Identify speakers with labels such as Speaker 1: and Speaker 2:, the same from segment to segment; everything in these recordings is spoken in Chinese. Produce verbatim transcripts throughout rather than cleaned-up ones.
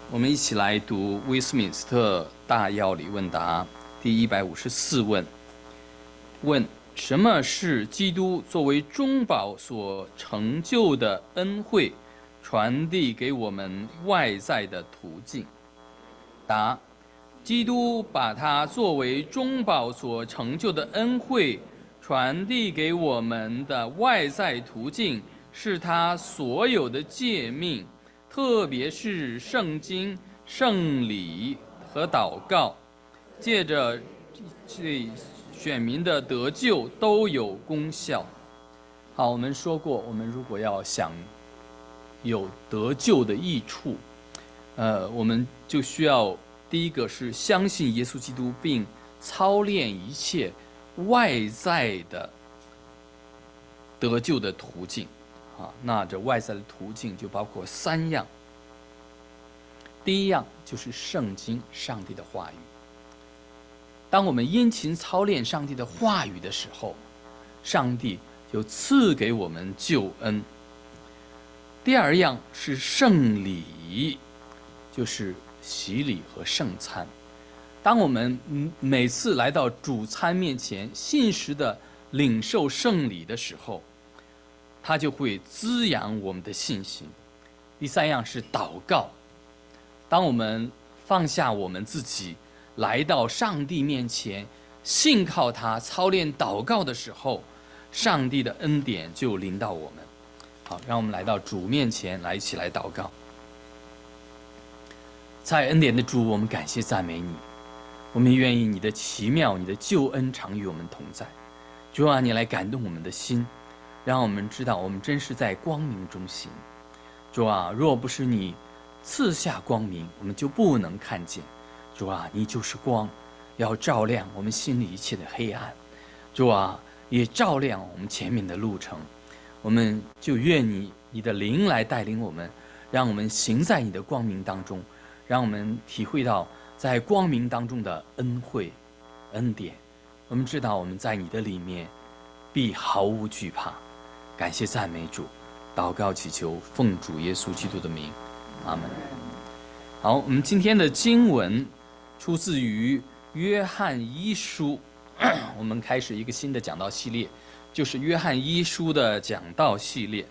Speaker 1: 我们一起来读威斯敏斯特大要理问答第一百五十四问。问：什么是基督作为中保所成就的恩惠，传递给我们外在的途径？答：基督把它作为中保所成就的恩惠，传递给我们的外在途径，是他所有的诫命，特别是圣经、圣礼和祷告，借着这选民的得救都有功效。好，我们说过，我们如果要想有得救的益处，呃，我们就需要第一个是相信耶稣基督，并操练一切外在的得救的途径。啊，那这外在的途径就包括三样。第一样就是圣经，上帝的话语。当我们殷勤操练上帝的话语的时候，上帝就赐给我们救恩。第二样是圣礼，就是洗礼和圣餐。当我们每次来到主餐面前，信实的领受圣礼的时候，它就会滋养我们的信心。第三样是祷告。当我们放下我们自己，来到上帝面前，信靠他，操练祷告的时候，上帝的恩典就临到我们。好，让我们来到主面前，来一起来祷告。在恩典的主，我们感谢赞美你，我们愿意你的奇妙，你的救恩常与我们同在。主啊，你来感动我们的心，让我们知道我们真是在光明中行。主啊，若不是你赐下光明，我们就不能看见。主啊，你就是光，要照亮我们心里一切的黑暗。主啊，也照亮我们前面的路程。我们就愿你你的灵来带领我们，让我们行在你的光明当中，让我们体会到在光明当中的恩惠恩典。我们知道我们在你的里面必毫无惧怕。感谢赞美主，祷告祈求奉主耶稣基督的名，阿门。好，我们今天的经文出自于约翰一书，我们开始一个新的讲道系列，就是约翰一书的讲道系列。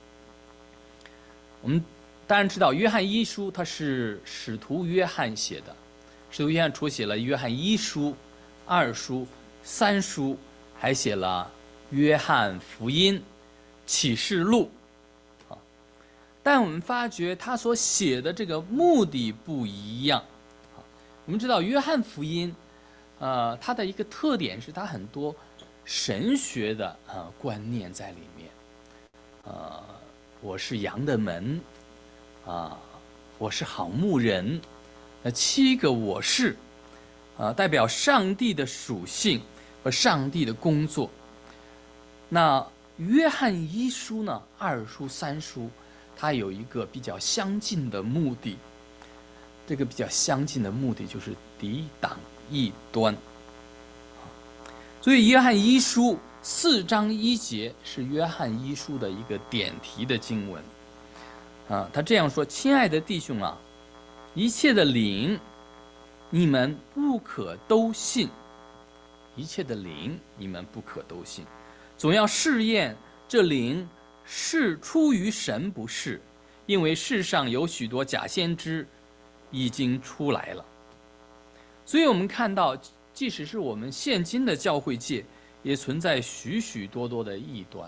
Speaker 1: 我们当然知道约翰一书它是使徒约翰写的，使徒约翰除写了约翰一书、二书、三书，还写了约翰福音、启示录。但我们发觉他所写的这个目的不一样。我们知道约翰福音，呃，它的一个特点是它很多神学的呃观念在里面。呃，我是羊的门，啊、呃，我是好牧人，那七个我是，啊、呃，代表上帝的属性和上帝的工作。那约翰一书呢，二书、三书，它有一个比较相近的目的。这个比较相近的目的就是抵挡异端。所以约翰一书四章一节是约翰一书的一个点题的经文。啊，他这样说：亲爱的弟兄啊，一切的灵你们不可都信，一切的灵你们不可都信，总要试验这灵是出于神不是，因为世上有许多假先知已经出来了。所以我们看到，即使是我们现今的教会界，也存在许许多多的异端。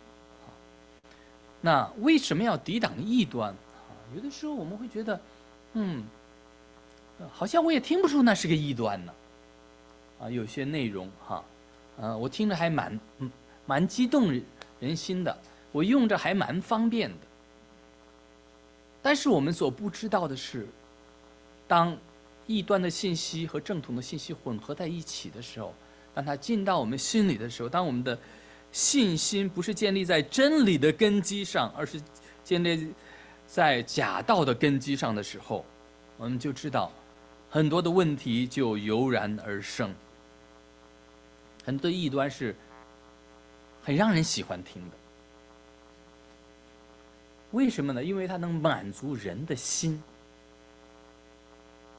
Speaker 1: 那为什么要抵挡异端？有的时候我们会觉得，嗯，好像我也听不出那是个异端呢。啊，有些内容哈，呃，我听着还蛮蛮激动人心的，我用着还蛮方便的。但是我们所不知道的是，当异端的信息和正统的信息混合在一起的时候，当它进到我们心里的时候，当我们的信心不是建立在真理的根基上，而是建立在假道的根基上的时候，我们就知道很多的问题就油然而生。很多异端是很让人喜欢听的。为什么呢？因为它能满足人的心。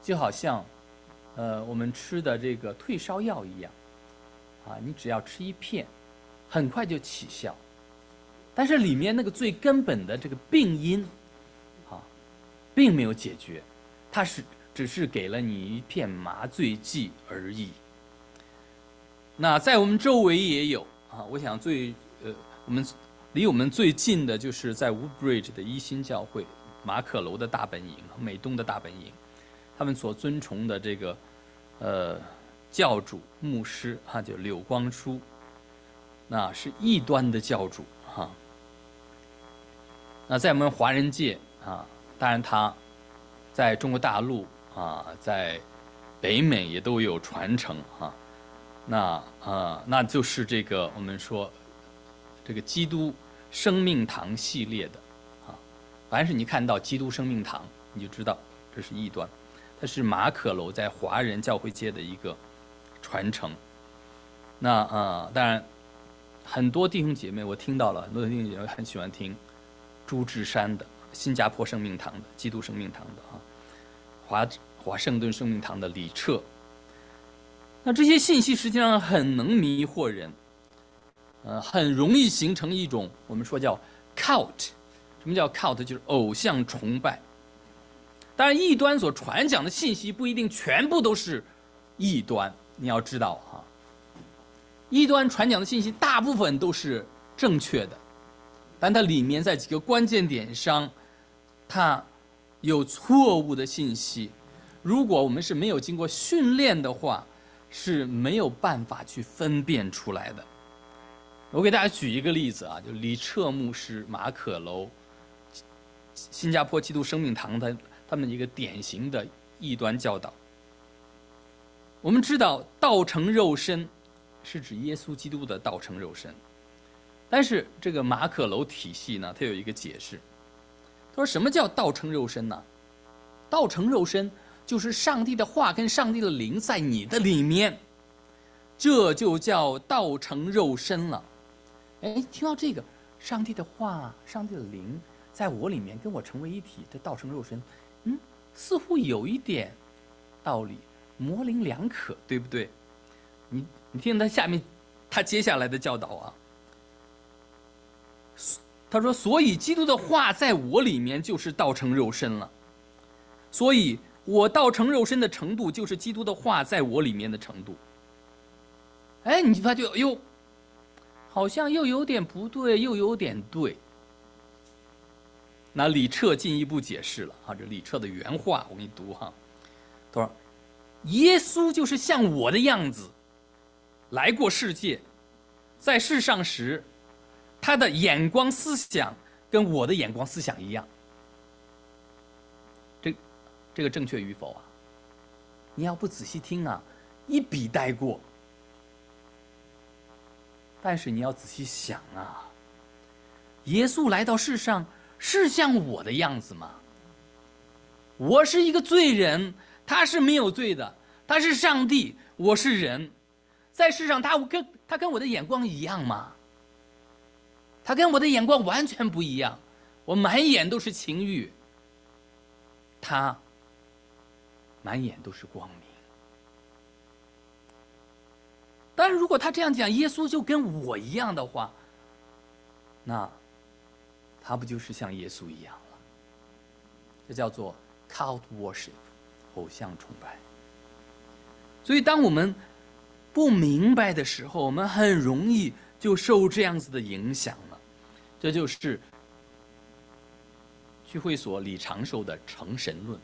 Speaker 1: 就好像，呃，我们吃的这个退烧药一样，啊，你只要吃一片，很快就起效。但是里面那个最根本的这个病因，啊，并没有解决，它是只是给了你一片麻醉剂而已。那在我们周围也有啊，我想最呃，我们离我们最近的就是在 Woodbridge 的一心教会马可楼的大本营，美东的大本营，他们所尊崇的这个呃教主牧师哈、啊，就柳光书，那是异端的教主哈、啊。那在我们华人界啊，当然他在中国大陆啊，在北美也都有传承哈、啊。那啊、呃，那就是这个我们说这个基督生命堂系列的啊，凡是你看到基督生命堂，你就知道这是异端，它是马可楼在华人教会界的一个传承。那啊、呃，当然很多弟兄姐妹我听到了，很多弟兄姐妹很喜欢听朱志山的新加坡生命堂的基督生命堂的啊，华华盛顿生命堂的李彻。那这些信息实际上很能迷惑人，呃，很容易形成一种我们说叫 cult。什么叫 cult？ 就是偶像崇拜。当然，异端所传讲的信息不一定全部都是异端，你要知道哈。异端传讲的信息大部分都是正确的，但它里面在几个关键点上，它有错误的信息。如果我们是没有经过训练的话，是没有办法去分辨出来的。我给大家举一个例子啊，就李彻牧师马可楼新加坡基督生命堂的他们一个典型的异端教导。我们知道道成肉身是指耶稣基督的道成肉身，但是这个马可楼体系呢，它有一个解释。他说什么叫道成肉身呢？道成肉身就是上帝的话跟上帝的灵在你的里面，这就叫道成肉身了。哎，听到这个，上帝的话、上帝的灵在我里面跟我成为一体，这道成肉身，嗯，似乎有一点道理，模棱两可，对不对？你你听他下面，他接下来的教导啊，他说：“所以基督的话在我里面就是道成肉身了，所以。”我道成肉身的程度，就是基督的话在我里面的程度。哎，你发觉哟，好像又有点不对，又有点对。那李彻进一步解释了啊，这李彻的原话我给你读哈，他说：“耶稣就是像我的样子来过世界，在世上时，他的眼光思想跟我的眼光思想一样。”这个正确与否啊？你要不仔细听啊，一笔带过。但是你要仔细想啊，耶稣来到世上是像我的样子吗？我是一个罪人，他是没有罪的，他是上帝，我是人，在世上他跟他跟我的眼光一样吗？他跟我的眼光完全不一样，我满眼都是情欲，他满眼都是光明。但是如果他这样讲，耶稣就跟我一样的话，那他不就是像耶稣一样了？这叫做 cult worship， 偶像崇拜。所以当我们不明白的时候，我们很容易就受这样子的影响了。这就是聚会所李长寿的成神论，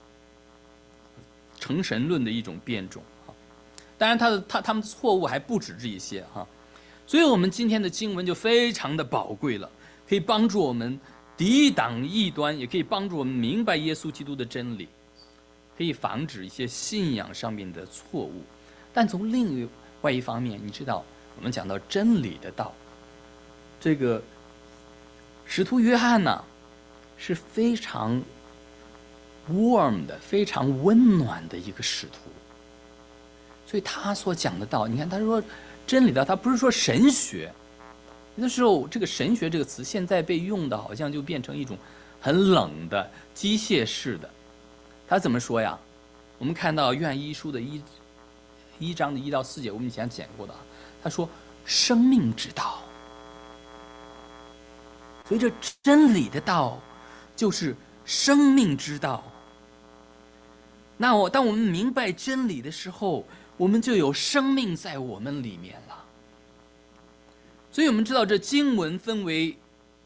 Speaker 1: 成神论的一种变种哈。当然他的他他们的错误还不止这一些哈，所以我们今天的经文就非常的宝贵了，可以帮助我们抵挡异端，也可以帮助我们明白耶稣基督的真理，可以防止一些信仰上面的错误。但从另外一方面，你知道我们讲到真理的道，这个使徒约翰呢是非常 warm 的，非常温暖的一个使徒，所以他所讲的道，你看他说真理的，他不是说神学。有的时候这个神学这个词现在被用的好像就变成一种很冷的机械式的。他怎么说呀？ 我们看到约翰一书的一一章的一到四节，我们以前讲过的，他说生命之道，所以这真理的道就是生命之道。那我当我们明白真理的时候，我们就有生命在我们里面了。所以我们知道这经文分为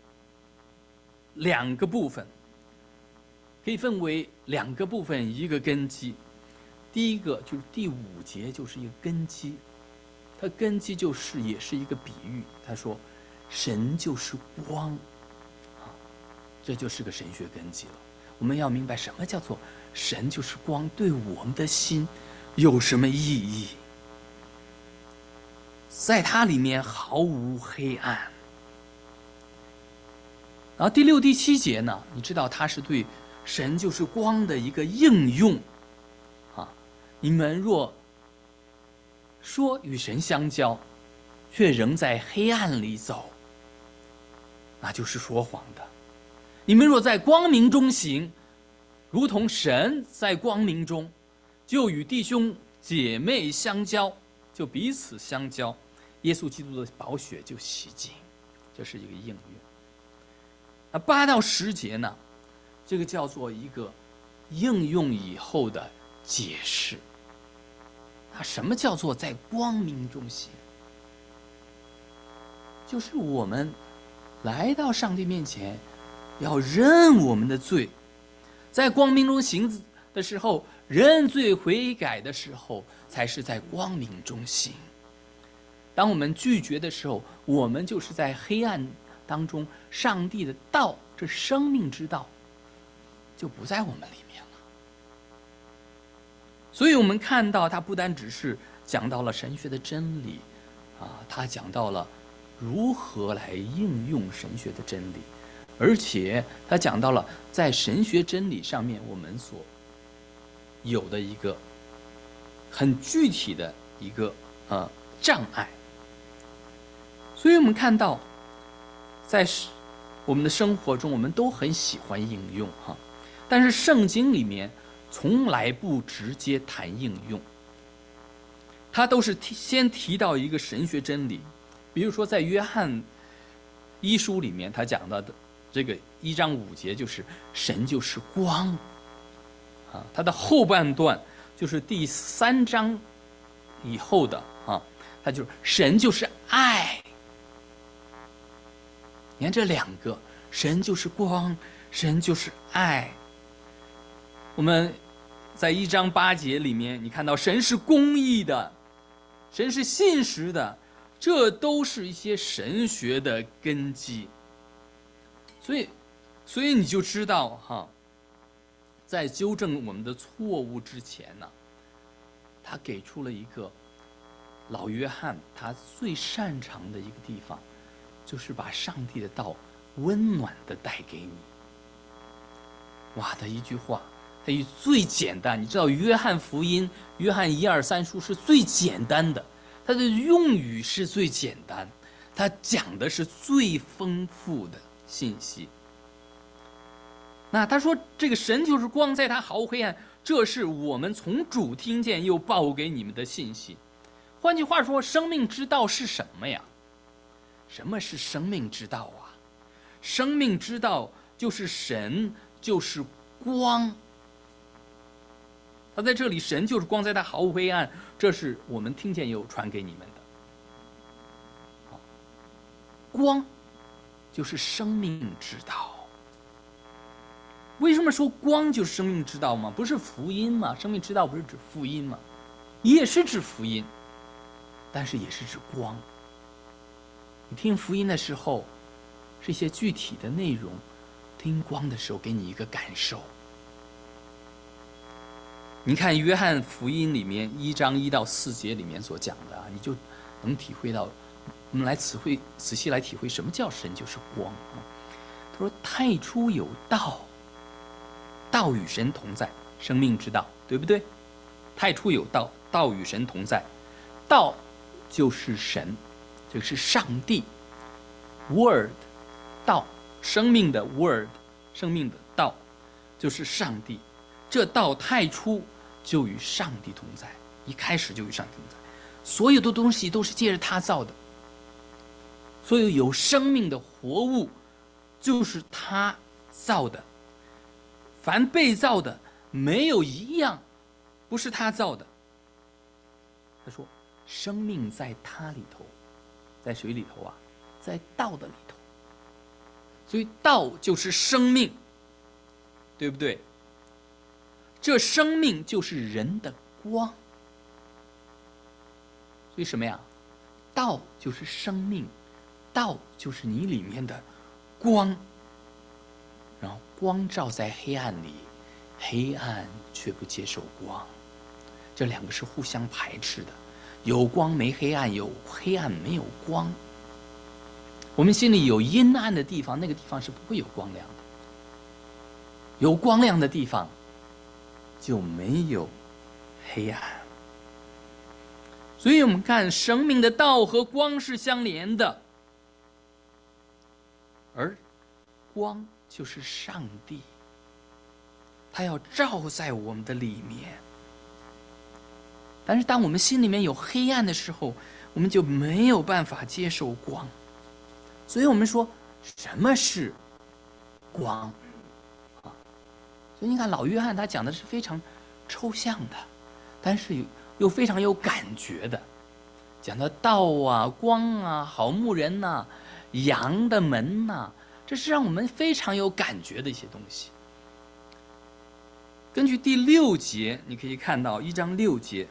Speaker 1: 两个部分，可以分为两个部分，一个根基。第一个就是第五节，就是一个根基，它根基就是也是一个比喻。他说，神就是光，啊，这就是个神学根基了。我们要明白什么叫做神就是光，对我们的心有什么意义？在它里面毫无黑暗。然后第六、第七节呢，你知道它是对神就是光的一个应用，啊，你们若说与神相交，却仍在黑暗里走，那就是说谎的。你们若在光明中行，如同神在光明中，就与弟兄姐妹相交，就彼此相交，耶稣基督的宝血就洗净，这是一个应用。那八到十节呢，这个叫做一个应用以后的解释。那什么叫做在光明中行？就是我们来到上帝面前，要认我们的罪，在光明中行的时候，认罪悔改的时候，才是在光明中行。当我们拒绝的时候，我们就是在黑暗当中，上帝的道，这生命之道，就不在我们里面了。所以我们看到，他不单只是讲到了神学的真理，啊，他讲到了如何来应用神学的真理，而且他讲到了在神学真理上面我们所有的一个很具体的一个呃障碍。所以我们看到，在我们的生活中，我们都很喜欢应用哈，但是圣经里面从来不直接谈应用，它都是提先提到一个神学真理。比如说在约翰一书里面，他讲到的这个一章五节就是神就是光，啊，它的后半段就是第三章以后的啊，它就是神就是爱。你看这两个，神就是光，神就是爱。我们在一章八节里面，你看到神是公义的，神是信实的，这都是一些神学的根基。所以，所以你就知道哈，在纠正我们的错误之前呢，他给出了一个老约翰他最擅长的一个地方，就是把上帝的道温暖的带给你。哇，的一句话，他以最简单，你知道约翰福音、约翰一二三书是最简单的，他的用语是最简单，他讲的是最丰富的信息。那他说这个神就是光，在他毫无黑暗，这是我们从主听见又报给你们的信息。换句话说，生命之道是什么呀？什么是生命之道啊？生命之道就是神就是光。他在这里，神就是光，在他毫无黑暗，这是我们听见又传给你们的。光就是生命之道。为什么说光就是生命之道吗？不是福音吗？生命之道不是指福音吗？也是指福音，但是也是指光。你听福音的时候，是一些具体的内容；听光的时候，给你一个感受。你看约翰福音里面一章一到四节里面所讲的啊，你就能体会到。我们来词汇仔细来体会什么叫神就是光啊。他说：“太初有道，道与神同在，生命之道，对不对？太初有道，道与神同在，道就是神，这是上帝 ，Word， 道，生命的 Word， 生命的道，就是上帝。这道太初就与上帝同在，一开始就与上帝同在，所有的东西都是借着他造的，所有有生命的活物就是他造的，凡被造的没有一样不是他造的。他说生命在他里头，在谁里头啊？在道的里头。所以道就是生命，对不对？这生命就是人的光。所以什么呀？道就是生命，道就是你里面的光，然后光照在黑暗里，黑暗却不接受光，这两个是互相排斥的，有光没黑暗，有黑暗没有光。我们心里有阴暗的地方，那个地方是不会有光亮的，有光亮的地方就没有黑暗。所以我们看生命的道和光是相连的，而光就是上帝，他要照在我们的里面。但是当我们心里面有黑暗的时候，我们就没有办法接受光。所以我们说什么是光啊？所以你看老约翰他讲的是非常抽象的，但是又非常有感觉的，讲到道啊、光啊、好牧人呐、啊、羊的门呐、啊，这是让我们非常有感觉的一些东西。根据第六节，你可以看到一章六节，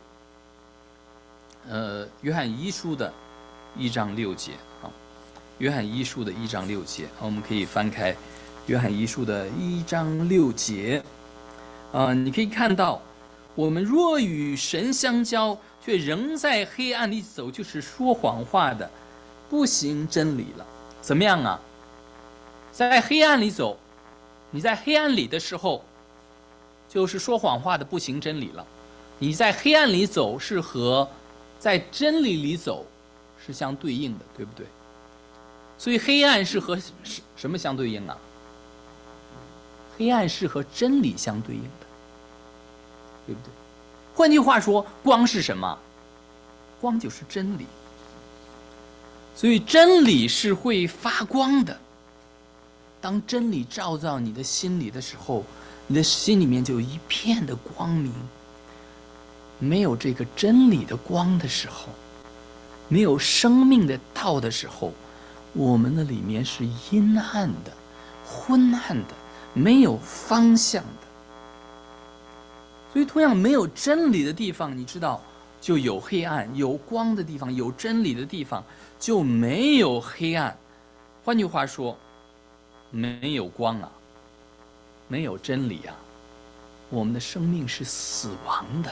Speaker 1: 呃，约翰一书的一章六节啊，约翰一书的一章六节，我们可以翻开约翰一书的一章六节，啊，你可以看到，我们若与神相交，却仍在黑暗里走，就是说谎话的，不行真理了。怎么样啊？在黑暗里走，你在黑暗里的时候，就是说谎话的，不行真理了。你在黑暗里走，是和在真理里走是相对应的，对不对？所以黑暗是和什么相对应啊？黑暗是和真理相对应的，对不对？换句话说，光是什么？光就是真理。所以真理是会发光的。当真理照到你的心里的时候，你的心里面就有一片的光明。没有这个真理的光的时候，没有生命的道的时候，我们的里面是阴暗的、昏暗的，没有方向的。所以同样没有真理的地方，你知道就有黑暗，有光的地方，有真理的地方就没有黑暗。换句话说，没有光啊，没有真理啊，我们的生命是死亡的。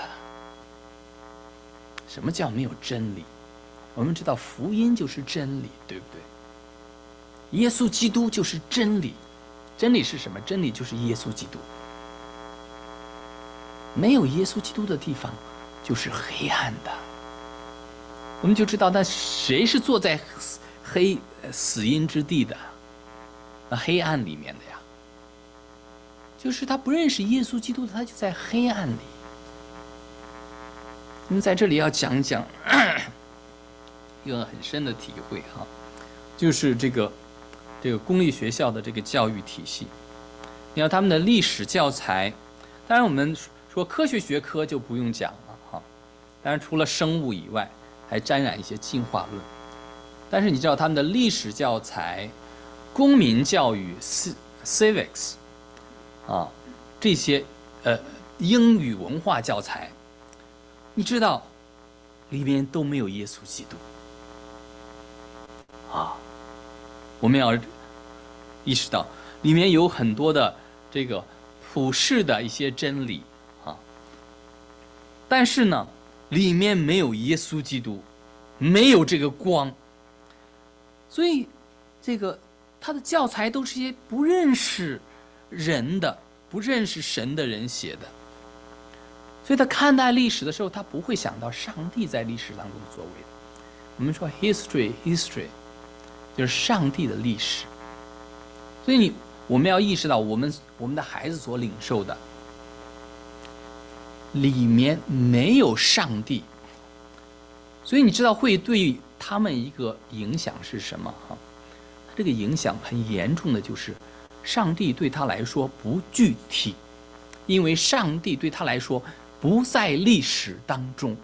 Speaker 1: 什么叫没有真理？我们知道福音就是真理，对不对？耶稣基督就是真理。真理是什么？真理就是耶稣基督。没有耶稣基督的地方就是黑暗的。我们就知道，那谁是坐在黑死荫之地的？那黑暗里面的呀，就是他不认识耶稣基督的，他就在黑暗里。我们在这里要讲讲一个很深的体会哈，就是这个这个公立学校的这个教育体系。你看他们的历史教材，当然我们说科学学科就不用讲了哈，当然除了生物以外，还沾染一些进化论。但是你知道他们的历史教材、公民教育 （civics） 啊，这些呃英语文化教材，你知道里面都没有耶稣基督啊。我们要意识到里面有很多的这个普世的一些真理啊，但是呢，里面没有耶稣基督，没有这个光，所以这个他的教材都是一些不认识人的、不认识神的人写的。所以他看待历史的时候，他不会想到上帝在历史当中的作为的。我们说 history history 就是上帝的历史。所以你我们要意识到，我们我们的孩子所领受的， 里面没有上帝，所以你知道会对他们一个影响是什么哈？这个影响很严重的就是，上帝对他来说不具体，因为上帝对他来说不在历史当中，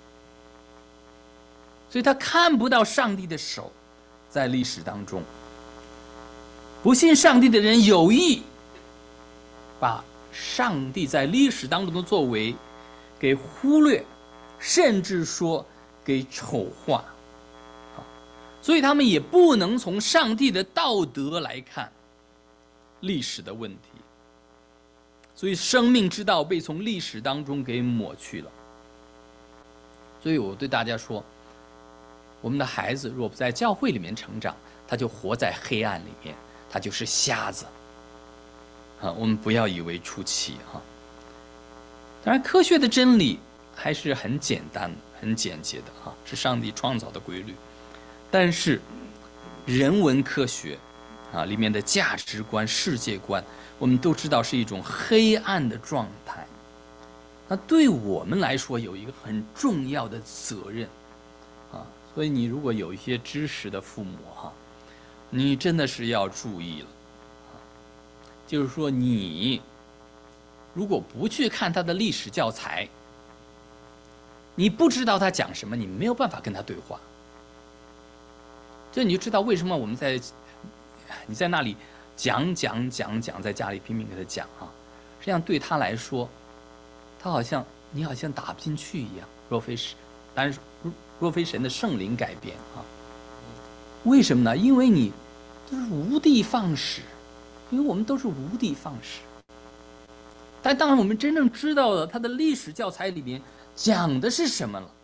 Speaker 1: 所以他看不到上帝的手在历史当中。不信上帝的人有意把上帝在历史当中的作为给忽略，甚至说给丑化，所以他们也不能从上帝的道德来看历史的问题，所以生命之道被从历史当中给抹去了。所以我对大家说，我们的孩子若不在教会里面成长，他就活在黑暗里面，他就是瞎子啊！我们不要以为出奇哈。当然，科学的真理还是很简单、很简洁的哈，是上帝创造的规律。但是，人文科学啊里面的价值观、世界观，我们都知道是一种黑暗的状态。那对我们来说有一个很重要的责任啊，所以你如果有一些知识的父母哈，你真的是要注意了。就是说，你如果不去看他的历史教材，你不知道他讲什么，你没有办法跟他对话。这你就知道为什么我们在你在那里讲讲讲讲，在家里拼命给他讲啊，实际上对他来说，他好像你好像打不进去一样。若非是，当然若非神的圣灵改变啊，为什么呢？因为你都是无的放矢。因为我们都是无的放矢，但当我们真正知道了它的历史教材里面讲的是什么了，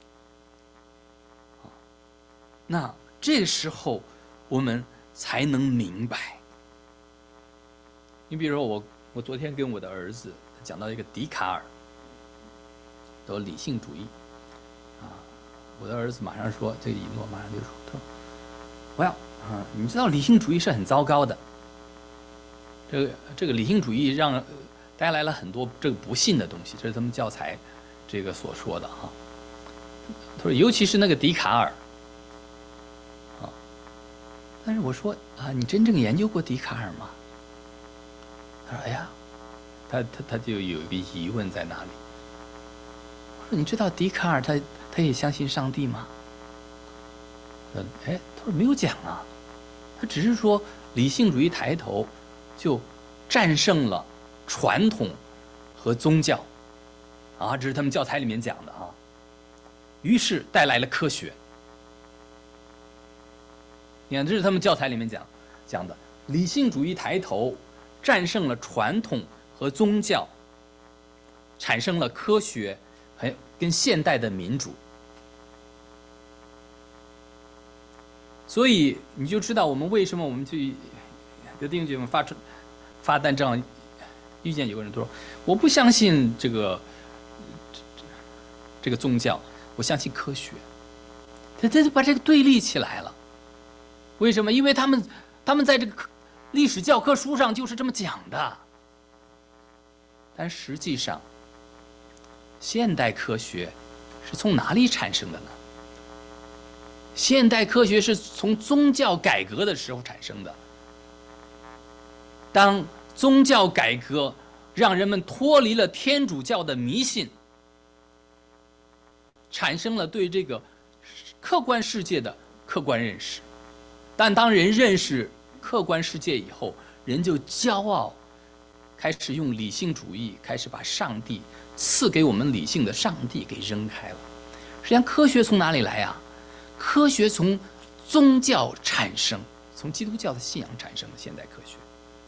Speaker 1: 那这个时候我们才能明白。你比如说我，我昨天跟我的儿子讲到一个笛卡尔的理性主义，啊，我的儿子马上说，这个一诺马上就说，他说，我要啊，你知道理性主义是很糟糕的。这个这个理性主义让带来了很多这个不幸的东西，这是他们教材这个所说的哈。他说，尤其是那个笛卡尔啊。但是我说啊，你真正研究过笛卡尔吗？他说，哎呀，他他他就有一个疑问在那里。我说，你知道笛卡尔他他也相信上帝吗？呃，哎，他说没有讲啊，他只是说理性主义抬头。就战胜了传统和宗教，啊，这是他们教材里面讲的啊。于是带来了科学。你看，这是他们教材里面讲讲的，理性主义抬头，战胜了传统和宗教，产生了科学，还跟现代的民主。所以你就知道我们为什么我们去。有弟兄姐妹发出发单这样遇见有个人说，我不相信这个这这个宗教，我相信科学。他他就把这个对立起来了。为什么？因为他们他们在这个历史教科书上就是这么讲的。但实际上，现代科学是从哪里产生的呢？现代科学是从宗教改革的时候产生的。当宗教改革让人们脱离了天主教的迷信，产生了对这个客观世界的客观认识，但当人认识客观世界以后，人就骄傲，开始用理性主义，开始把上帝赐给我们理性的上帝给扔开了。实际上，科学从哪里来呀？科学从宗教产生，从基督教的信仰产生的现代科学。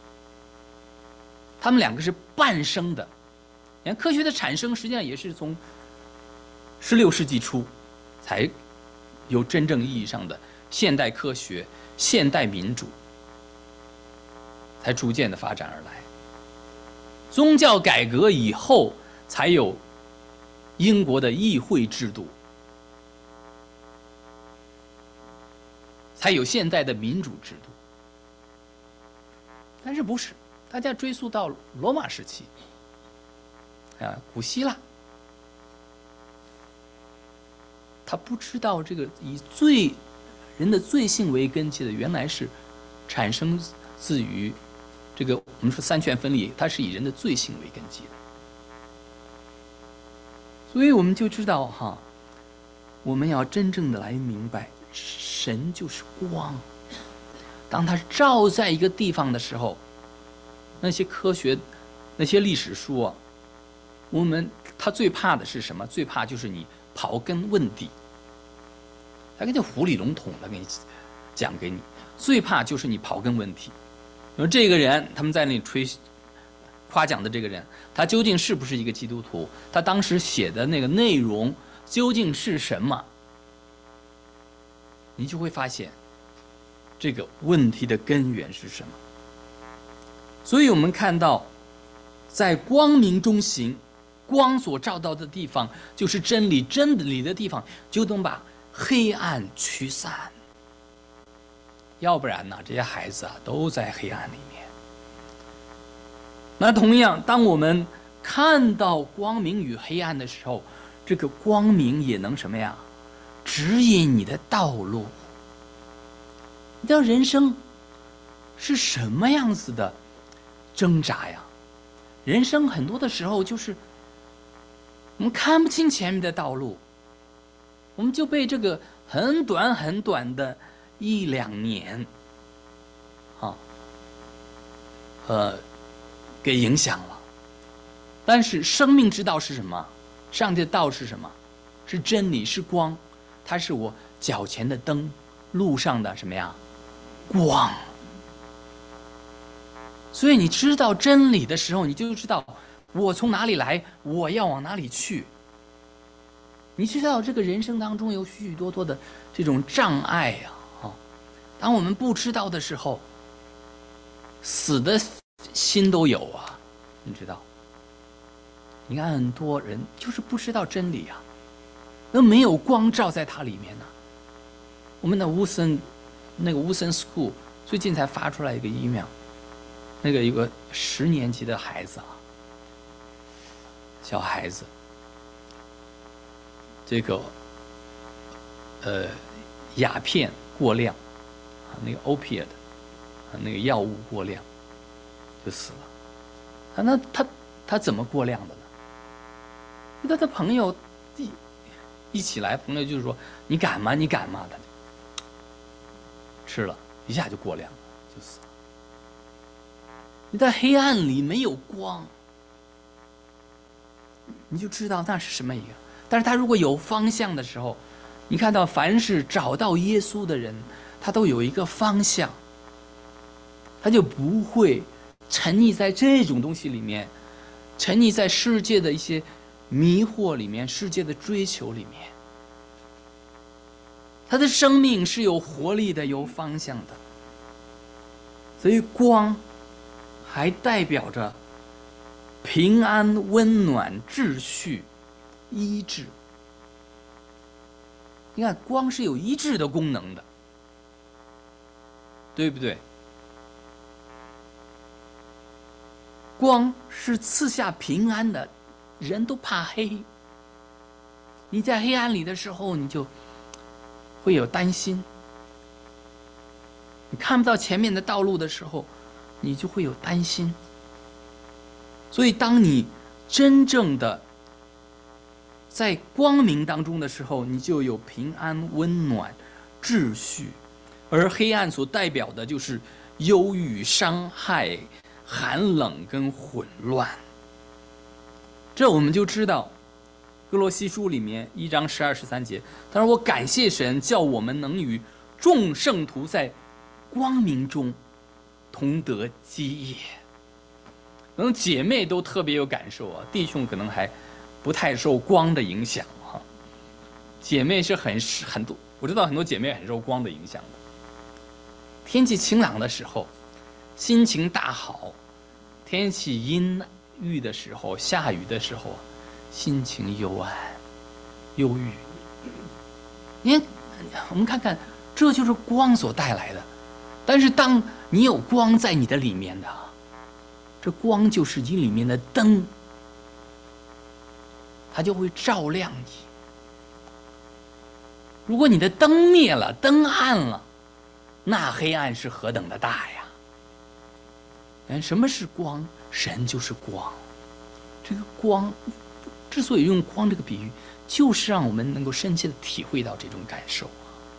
Speaker 1: 他们两个是伴生的。你看，科学的产生实际上也是从十六世纪初才有真正意义上的现代科学、现代民主，才逐渐的发展而来。宗教改革以后，才有英国的议会制度，才有现代的民主制度。但是不是？大家追溯到罗马时期，啊，古希腊， 他不知道这个以罪人的罪性为根基的，原来是产生自于这个我们说三权分立，它是以人的罪性为根基的。所以我们就知道哈，我们要真正的来明白，神就是光。当他照在一个地方的时候，那些科学、那些历史书啊，我们他最怕的是什么？最怕就是你刨根问底，他跟这糊里笼统的给你讲给你。最怕就是你刨根问底，因为这个人他们在那里吹夸奖的这个人，他究竟是不是一个基督徒？他当时写的那个内容究竟是什么？你就会发现，这个问题的根源是什么？所以我们看到，在光明中行，光所照到的地方就是真理，真理的地方就能把黑暗驱散。要不然呢，这些孩子啊都在黑暗里面。那同样，当我们看到光明与黑暗的时候，这个光明也能什么呀？指引你的道路。你知道人生是什么样子的挣扎呀？人生很多的时候就是我们看不清前面的道路，我们就被这个很短很短的一两年，啊，呃，给影响了。但是生命之道是什么？上帝的道是什么？是真理，是光，它是我脚前的灯，路上的什么呀？光。所以你知道真理的时候，你就知道我从哪里来，我要往哪里去。你知道这个人生当中有许许多多的这种障碍呀、啊，当我们不知道的时候，死的心都有啊，你知道？你看很多人就是不知道真理啊，那没有光照在它里面呢、啊。我们的乌森，那个乌森 School 最近才发出来一个 email， 那个一个十年级的孩子啊，小孩子，这个呃鸦片过量啊，那个 opiate 啊，那个药物过量就死了。啊，那他他怎么过量的呢？他的朋友一一起来，朋友就是说：“你敢吗？你敢吗？”他就吃了一下就过量了，就死了。你在黑暗里没有光，你就知道那是什么一个。但是他如果有方向的时候，你看到凡是找到耶稣的人，他都有一个方向，他就不会沉溺在这种东西里面，沉溺在世界的一些迷惑里面，世界的追求里面。他的生命是有活力的，有方向的。所以光还代表着平安、温暖、秩序、医治。你看，光是有医治的功能的，对不对？光是赐下平安的，人都怕黑。你在黑暗里的时候，你就会有担心，你看不到前面的道路的时候，你就会有担心。所以当你真正的在光明当中的时候，你就有平安、温暖、秩序。而黑暗所代表的就是忧郁、伤害、寒冷跟混乱。这我们就知道哥罗西书里面一章十二十三节，他说：“我感谢神，叫我们能与众圣徒在光明中同得基业。”可能姐妹都特别有感受啊，弟兄可能还不太受光的影响哈。姐妹是很很多，我知道很多姐妹很受光的影响的。天气晴朗的时候，心情大好；天气阴郁的时候，下雨的时候，心情幽暗、忧郁。你看，我们看看，这就是光所带来的。但是，当你有光在你的里面的，这光就是你里面的灯，它就会照亮你。 如果你的灯灭了，灯暗了，那黑暗是何等的大呀！嗯，什么是光？神就是光。这个光，之所以用光这个比喻，就是让我们能够深切的体会到这种感受。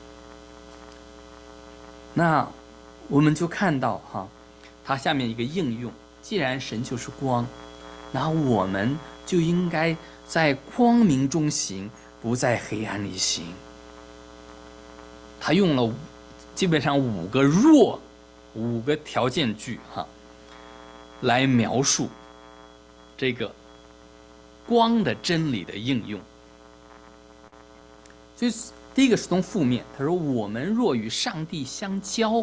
Speaker 1: 那我们就看到哈，它下面一个应用，既然神就是光，那我们就应该在光明中行，不在黑暗里行。他用了基本上五个若，五个条件句哈，来描述这个光的真理的应用。所以第一个是从负面，他说我们若与上帝相交，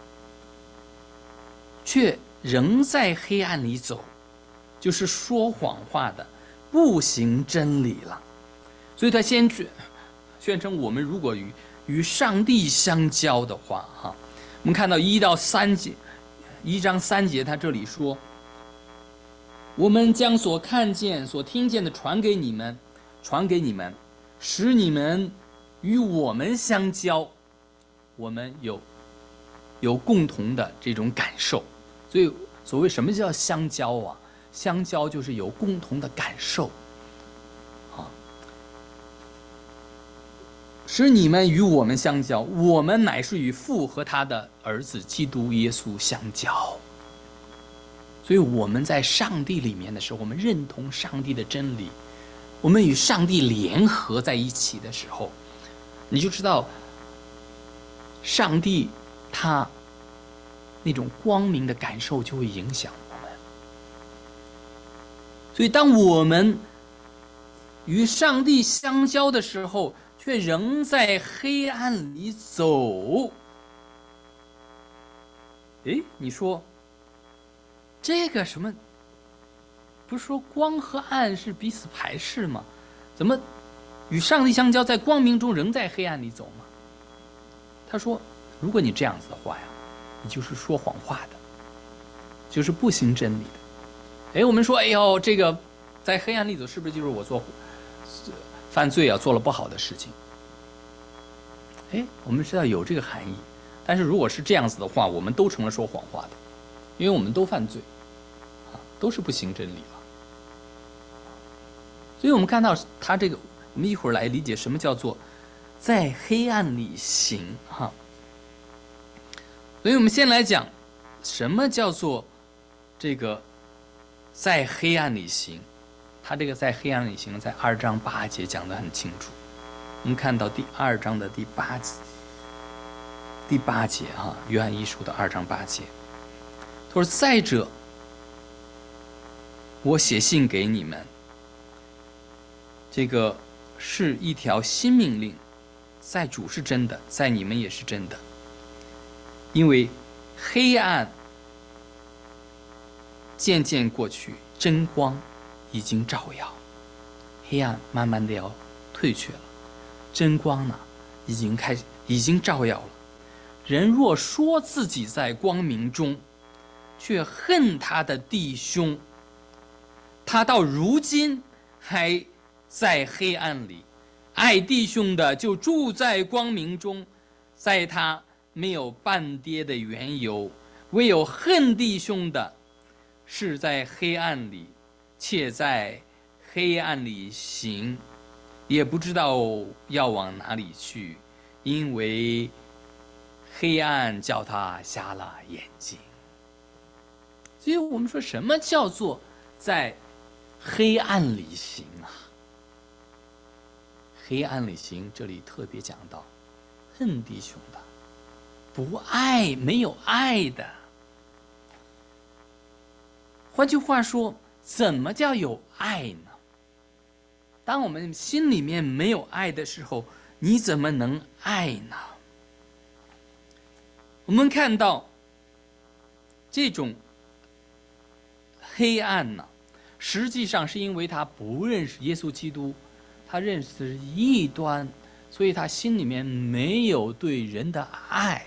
Speaker 1: 却仍在黑暗里走，就是说谎话的，不行真理了。所以他先宣称我们如果与与上帝相交的话，哈，我们看到一到三节，一章三节，他这里说，我们将所看见、所听见的传给你们，传给你们，使你们与我们相交，我们有有共同的这种感受。所以，所谓什么叫相交啊？相交就是有共同的感受。使你们与我们相交，我们乃是与父和他的儿子基督耶稣相交。所以我们在上帝里面的时候，我们认同上帝的真理，我们与上帝联合在一起的时候，你就知道上帝他那种光明的感受就会影响我们。所以当我们与上帝相交的时候，却仍在黑暗里走。诶，你说这个什么？不是说光和暗是彼此排斥吗？怎么与上帝相交，在光明中仍在黑暗里走吗？他说，如果你这样子的话呀，你就是说谎话的，就是不行真理的。诶，我们说，哎呦，这个在黑暗里走，是不是就是我做犯罪啊，做了不好的事情？哎，我们知道有这个含义，但是如果是这样子的话，我们都成了说谎话的，因为我们都犯罪，啊，都是不行真理了。所以我们看到他这个，我们一会儿来理解什么叫做在黑暗里行哈。所以我们先来讲什么叫做这个在黑暗里行。他这个在黑暗里行，在二章八节讲得很清楚。我们看到第二章的第八节，第八节哈，约翰一书的二章八节，他说：“再者，我写信给你们，这个是一条新命令，在主是真的，在你们也是真的，因为黑暗渐渐过去，真光已经照耀，黑暗慢慢的要退却了，真光呢已经开始已经照耀了。人若说自己在光明中，却恨他的弟兄，他到如今还在黑暗里。爱弟兄的就住在光明中，在他没有半跌的缘由；唯有恨弟兄的，是在黑暗里，且在黑暗里行，也不知道要往哪里去，因为黑暗叫他瞎了眼睛。所以我们说什么叫做在黑暗里行啊？黑暗里行，这里特别讲到恨弟兄的，不爱，没有爱的。换句话说，怎么叫有爱呢？当我们心里面没有爱的时候，你怎么能爱呢？我们看到这种黑暗呢，实际上是因为他不认识耶稣基督，他认识的是异端，所以他心里面没有对人的爱，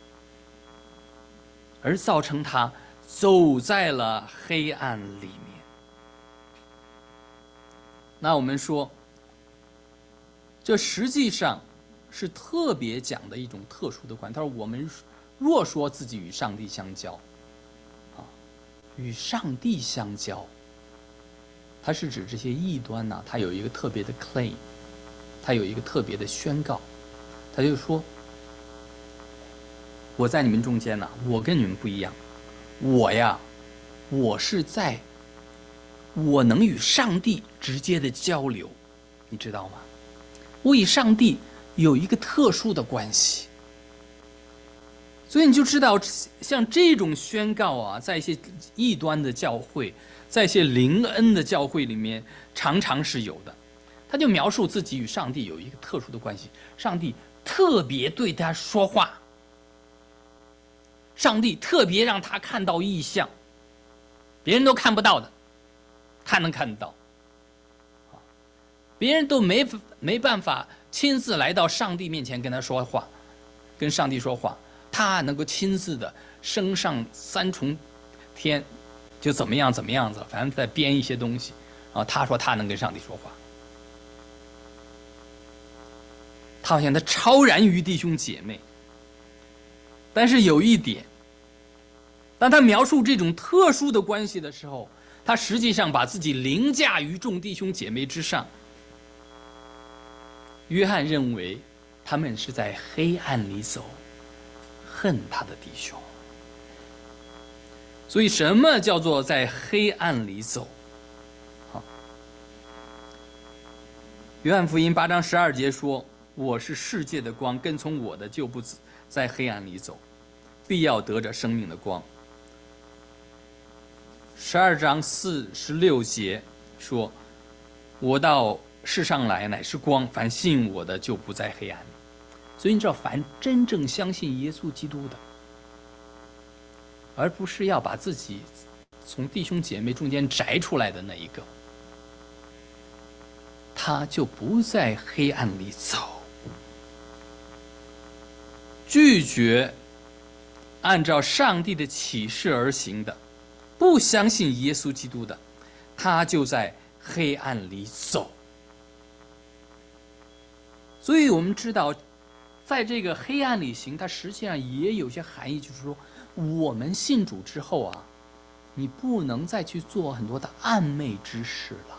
Speaker 1: 而造成他走在了黑暗里面。那我们说，这实际上是特别讲的一种特殊的关系。他说：“我们若说自己与上帝相交，啊，与上帝相交，它是指这些异端呢、啊，它有一个特别的 claim， 它有一个特别的宣告，他就说：我在你们中间呢、啊，我跟你们不一样，我呀，我是在，我能与上帝直接的交流，你知道吗？我与上帝有一个特殊的关系。”所以你就知道，像这种宣告啊，在一些异端的教会，在一些灵恩的教会里面，常常是有的。他就描述自己与上帝有一个特殊的关系，上帝特别对他说话，上帝特别让他看到异象，别人都看不到的，他能看得到。别人都没没办法亲自来到上帝面前跟他说话，跟上帝说话。他能够亲自的升上三重天，就怎么样怎么样子，反正在编一些东西，然后他说他能跟上帝说话，他好像他超然于弟兄姐妹。但是有一点，当他描述这种特殊的关系的时候，他实际上把自己凌驾于众弟兄姐妹之上。约翰认为他们是在黑暗里走，恨他的弟兄。所以什么叫做在黑暗里走？好，约翰福音八章十二节说：“我是世界的光，跟从我的就不在黑暗里走，必要得着生命的光。”十二章四十六节说：“我到世上来乃是光，凡信我的就不在黑暗里。”所以你知道，凡真正相信耶稣基督的，而不是要把自己从弟兄姐妹中间摘出来的那一个，他就不在黑暗里走。拒绝按照上帝的启示而行的，不相信耶稣基督的，他就在黑暗里走。所以我们知道，在这个黑暗里行，它实际上也有些含义，就是说，我们信主之后啊，你不能再去做很多的暧昧之事了。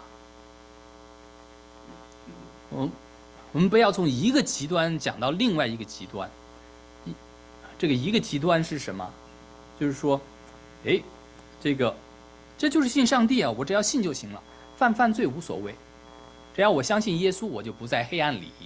Speaker 1: 我们我们不要从一个极端讲到另外一个极端。这个一个极端是什么？就是说，哎，这个这就是信上帝啊，我只要信就行了，犯犯罪无所谓，只要我相信耶稣，我就不在黑暗里。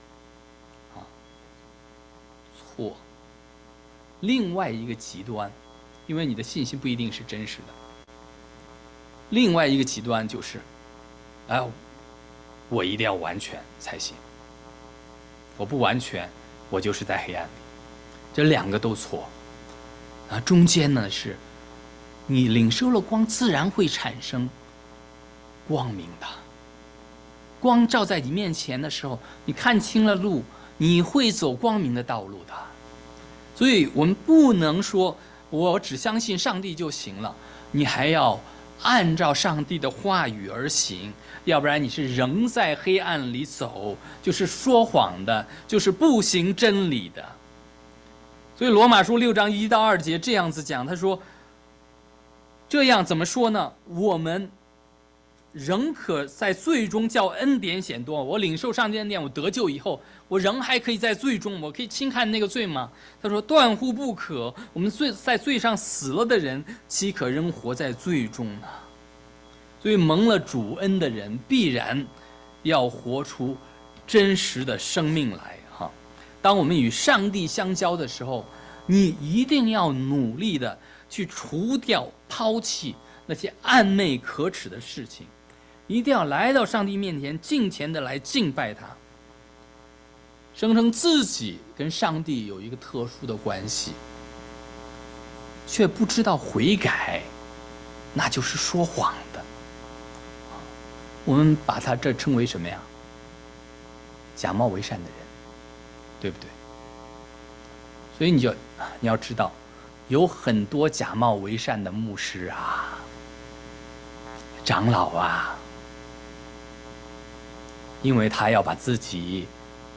Speaker 1: 错。另外一个极端，因为你的信心不一定是真实的。另外一个极端就是，哎，我一定要完全才行。我不完全，我就是在黑暗里。这两个都错。啊，中间呢是，你领受了光，自然会产生光明的。光照在你面前的时候，你看清了路，你会走光明的道路的。所以我们不能说我只相信上帝就行了，你还要按照上帝的话语而行，要不然你是仍在黑暗里走，就是说谎的，就是不行真理的。所以罗马书六章一到二节这样子讲，他说，这样怎么说呢？我们仍可在罪中叫恩典显多。我领受上帝恩典，我得救以后，我仍还可以在罪中，我可以轻看那个罪吗？他说断乎不可。我们罪在罪上死了的人，岂可仍活在罪中呢？所以蒙了主恩的人，必然要活出真实的生命来哈。当我们与上帝相交的时候，你一定要努力的去除掉、抛弃那些暗昧可耻的事情，一定要来到上帝面前，敬虔的来敬拜他，声称自己跟上帝有一个特殊的关系，却不知道悔改，那就是说谎的。我们把他这称为什么呀？假冒为善的人，对不对？所以你就你要知道，有很多假冒为善的牧师啊、长老啊，因为他要把自己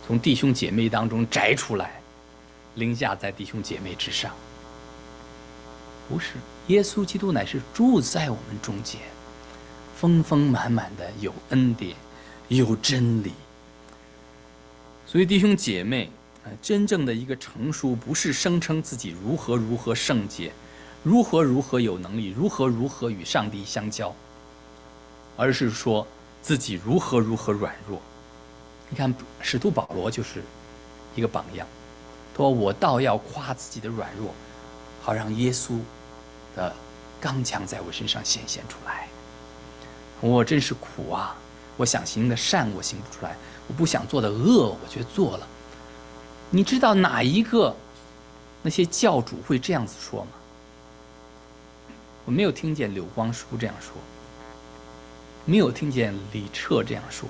Speaker 1: 从弟兄姐妹当中摘出来，凌驾在弟兄姐妹之上。不是，耶稣基督乃是住在我们中间，丰丰满满的有恩典，有真理。所以弟兄姐妹，真正的一个成熟，不是声称自己如何如何圣洁，如何如何有能力，如何如何与上帝相交，而是说自己如何如何软弱。你看使徒保罗就是一个榜样，他说我倒要夸自己的软弱，好让耶稣的刚强在我身上显现出来。我真是苦啊，我想行的善我行不出来，我不想做的恶我却做了。你知道哪一个那些教主会这样子说吗？我没有听见柳光书这样说，没有听见李彻这样说，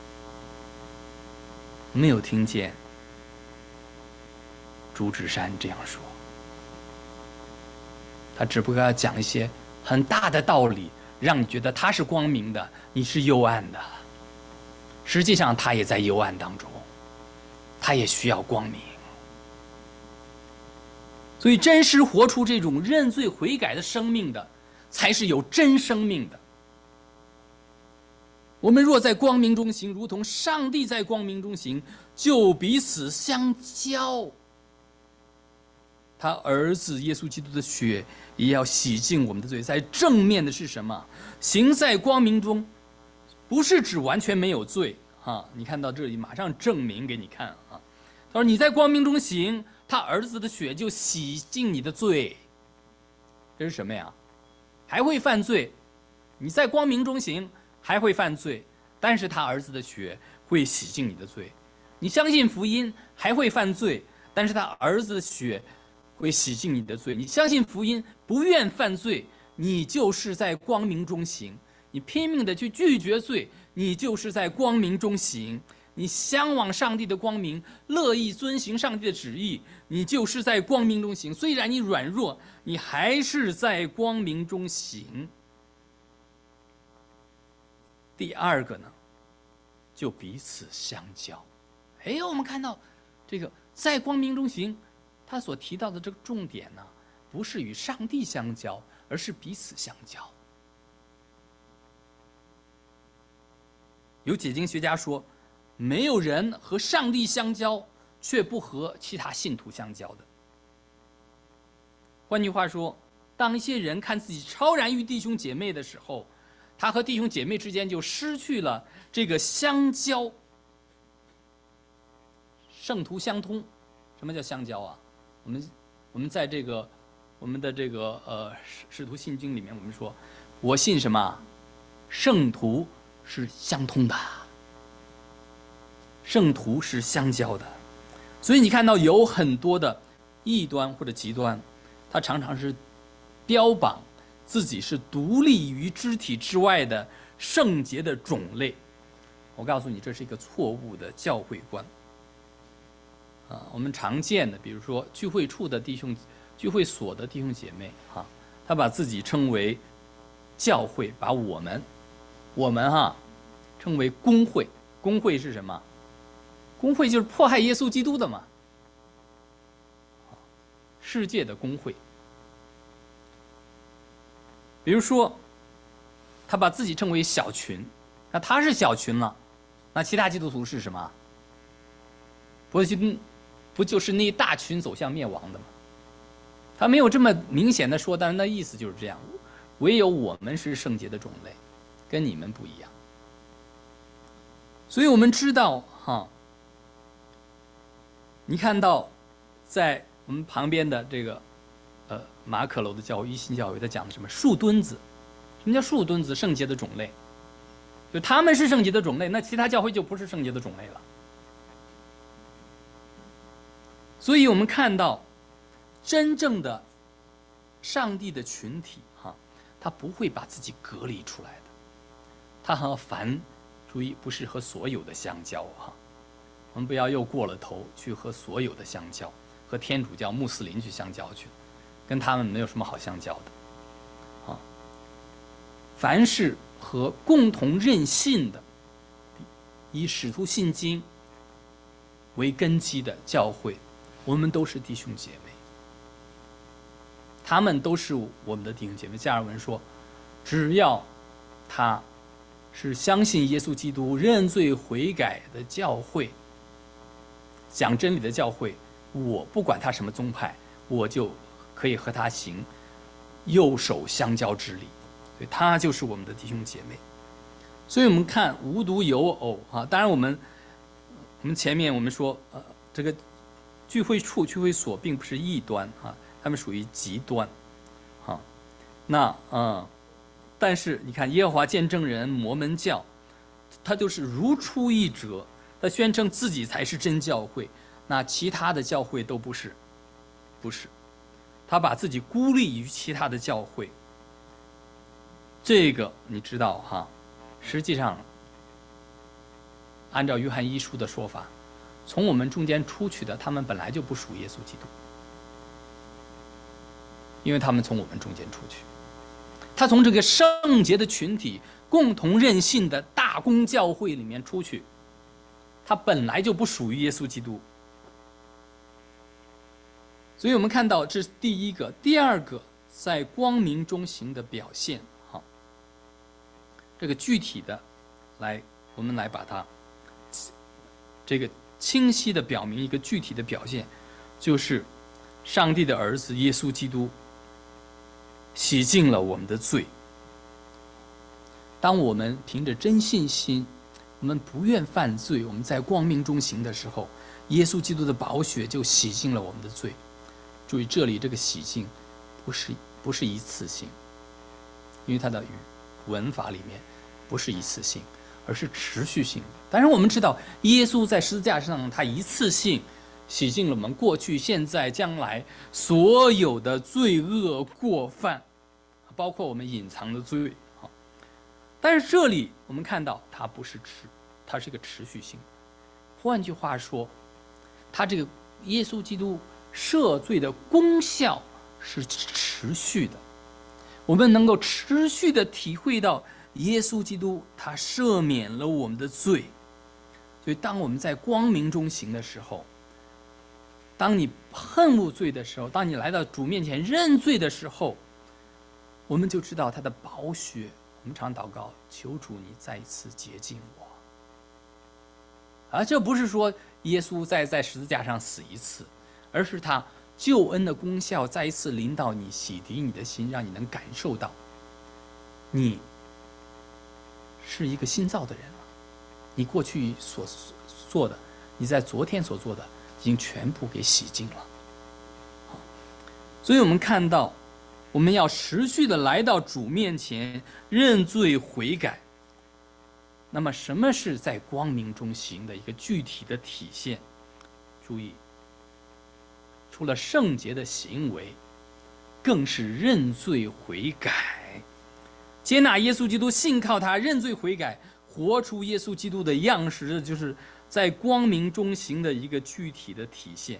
Speaker 1: 没有听见朱志山这样说。他只不过要讲一些很大的道理，让你觉得他是光明的，你是幽暗的。实际上他也在幽暗当中，他也需要光明。所以真实活出这种认罪悔改的生命的，才是有真生命的。我们若在光明中行，如同上帝在光明中行，就彼此相交。他儿子耶稣基督的血也要洗净我们的罪。在正面的是什么？行在光明中，不是指完全没有罪啊！你看到这里，马上证明给你看啊！他说你在光明中行，他儿子的血就洗净你的罪。这是什么呀？还会犯罪，你在光明中行还会犯罪，但是他儿子的血会洗净你的罪。你相信福音还会犯罪，但是他儿子的血会洗净你的罪。你相信福音，不愿犯罪，你就是在光明中行。你拼命的去拒绝罪，你就是在光明中行。你向往上帝的光明，乐意遵行上帝的旨意，你就是在光明中行。虽然你软弱，你还是在光明中行。第二个呢，就彼此相交。哎，我们看到这个在光明中行，他所提到的这个重点呢，不是与上帝相交，而是彼此相交。有解经学家说，没有人和上帝相交，却不和其他信徒相交的。换句话说，当一些人看自己超然于弟兄姐妹的时候，他和弟兄姐妹之间就失去了这个相交。圣徒相通，什么叫相交啊？我们我们在这个我们的这个呃使徒信经里面，我们说，我信什么？圣徒是相通的，圣徒是相交的。所以你看到有很多的异端或者极端，他常常是标榜自己是独立于肢体之外的圣洁的种类。我告诉你，这是一个错误的教会观。啊，我们常见的，比如说聚会处的弟兄、聚会所的弟兄姐妹，哈，他把自己称为教会，把我们，我们哈，称为公会。公会是什么？公会就是迫害耶稣基督的嘛，世界的公会。比如说，他把自己称为小群，那他是小群了，那其他基督徒是什么？不就不就是那一大群走向灭亡的吗？他没有这么明显的说，但是那意思就是这样。唯有我们是圣洁的种类，跟你们不一样。所以我们知道哈，你看到在我们旁边的这个呃马可楼的教会、一新教会，他讲的什么树墩子？什么叫树墩子？圣洁的种类，就他们是圣洁的种类，那其他教会就不是圣洁的种类了。所以我们看到，真正的上帝的群体哈，他不会把自己隔离出来的。他和凡，注意不是和所有的相交哈，我们不要又过了头去和所有的相交，和天主教、穆斯林去相交去，跟他们没有什么好相交的。啊，凡是和共同认信的，以使徒信经为根基的教会，我们都是弟兄姐妹，他们都是我们的弟兄姐妹。加尔文说，只要他是相信耶稣基督、认罪悔改的教会，讲真理的教会，我不管他什么宗派，我就可以和他行右手相交之礼，所以他就是我们的弟兄姐妹。所以我们看无独有偶啊，当然我们我们前面我们说，呃，这个聚会处、聚会所并不是异端啊，他们属于极端，啊，那呃，但是你看耶和华见证人、摩门教，他就是如出一辙，他宣称自己才是真教会，那其他的教会都不是，不是，他把自己孤立于其他的教会。这个你知道哈，实际上按照约翰一书的说法，从我们中间出去的，他们本来就不属耶稣基督，因为他们从我们中间出去，他从这个圣洁的群体共同任信的大公教会里面出去，他本来就不属于耶稣基督。所以我们看到这是第一个。第二个，在光明中行的表现，好，这个具体的来我们来把它这个清晰的表明一个具体的表现，就是上帝的儿子耶稣基督洗净了我们的罪。当我们凭着真信心，我们不愿犯罪，我们在光明中行的时候，耶稣基督的宝血就洗净了我们的罪。注意这里这个洗净不是不是一次性，因为它的语文法里面不是一次性，而是持续性的。但是我们知道，耶稣在十字架上，他一次性洗净了我们过去、现在、将来所有的罪恶过犯，包括我们隐藏的罪。但是这里我们看到，它不是持，它是一个持续性。换句话说，它这个耶稣基督赦罪的功效是持续的，我们能够持续的体会到耶稣基督他赦免了我们的罪。所以当我们在光明中行的时候，当你恨恶罪的时候，当你来到主面前认罪的时候，我们就知道他的宝血。我们常祷告，求主你再一次洁净我。而这不是说耶稣再在十字架上死一次，而是他救恩的功效再一次临到你，洗涤你的心，让你能感受到你是一个新造的人了。你过去所做的，你在昨天所做的，已经全部给洗净了。所以我们看到，我们要持续的来到主面前认罪悔改。那么什么是在光明中行的一个具体的体现？注意，除了圣洁的行为，更是认罪悔改，接纳耶稣基督，信靠他，认罪悔改，活出耶稣基督的样式，这就是在光明中行的一个具体的体现。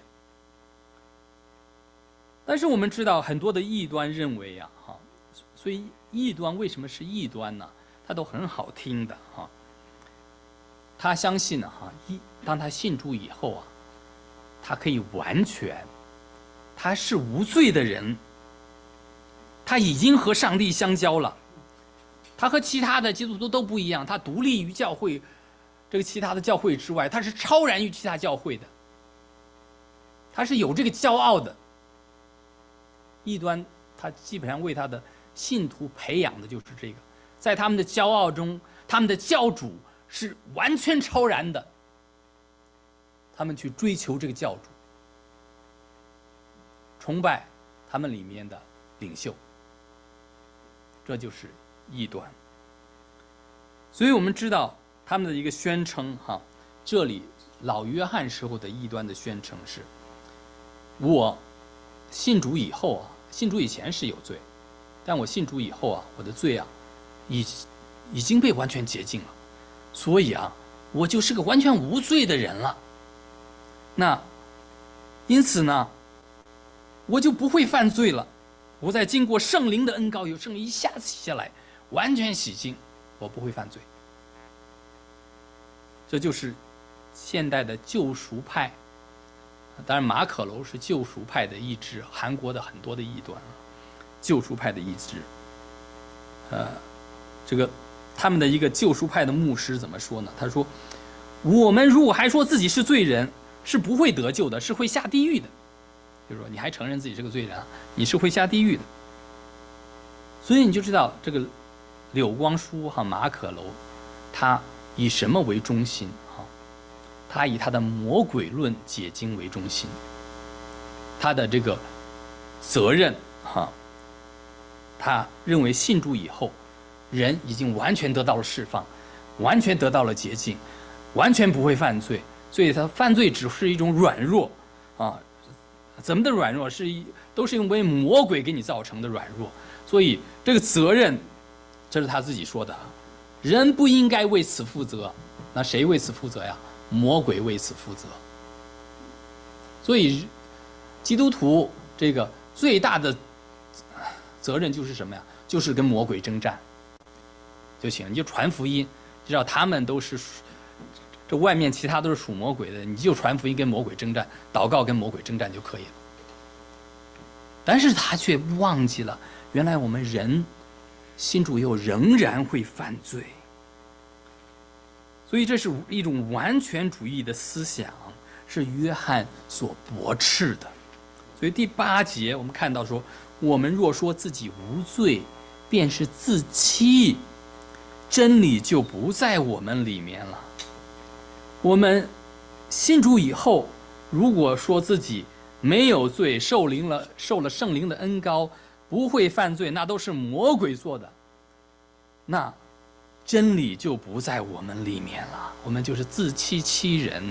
Speaker 1: 但是我们知道很多的异端认为啊，哈，所以异端为什么是异端呢？它都很好听的哈。他相信呢，哈，一当他信主以后啊，他可以完全，他是无罪的人，他已经和上帝相交了，他和其他的基督徒都不一样，他独立于教会这个其他的教会之外，他是超然于其他教会的，他是有这个骄傲的。异端他基本上为他的信徒培养的就是这个，在他们的骄傲中，他们的教主是完全超然的，他们去追求这个教主，崇拜他们里面的领袖，这就是异端。所以我们知道他们的一个宣称哈，这里老约翰时候的异端的宣称是：我信主以后啊，信主以前是有罪，但我信主以后啊，我的罪啊，已已经被完全洁净了，所以啊，我就是个完全无罪的人了。那因此呢，我就不会犯罪了。我在经过圣灵的恩膏，有圣灵一下子洗下来，完全洗净，我不会犯罪。这就是现代的救赎派，当然马可楼是救赎派的一支，韩国的很多的异端啊，救赎派的一支。呃，这个他们的一个救赎派的牧师怎么说呢？他说：“我们如果还说自己是罪人，是不会得救的，是会下地狱的。”就是说，你还承认自己是个罪人啊，你是会下地狱的。所以你就知道这个柳光书和马可楼，他以什么为中心啊？他以他的魔鬼论解经为中心，他的这个责任哈，他认为信主以后，人已经完全得到了释放，完全得到了洁净，完全不会犯罪，所以他犯罪只是一种软弱啊。怎么的软弱？是一都是因为魔鬼给你造成的软弱，所以这个责任，这是他自己说的，人不应该为此负责。那谁为此负责呀？魔鬼为此负责。所以，基督徒这个最大的责任就是什么呀？就是跟魔鬼征战就行，你就传福音，知道他们都是。这外面其他都是属魔鬼的，你就传福音跟魔鬼征战，祷告跟魔鬼征战就可以了。但是他却忘记了，原来我们人信主以后仍然会犯罪，所以这是一种完全主义的思想，是约翰所驳斥的。所以第八节我们看到说，我们若说自己无罪，便是自欺，真理就不在我们里面了。我们信主以后，如果说自己没有罪，受灵了，受了圣灵的恩膏，不会犯罪，那都是魔鬼做的，那真理就不在我们里面了，我们就是自欺欺人。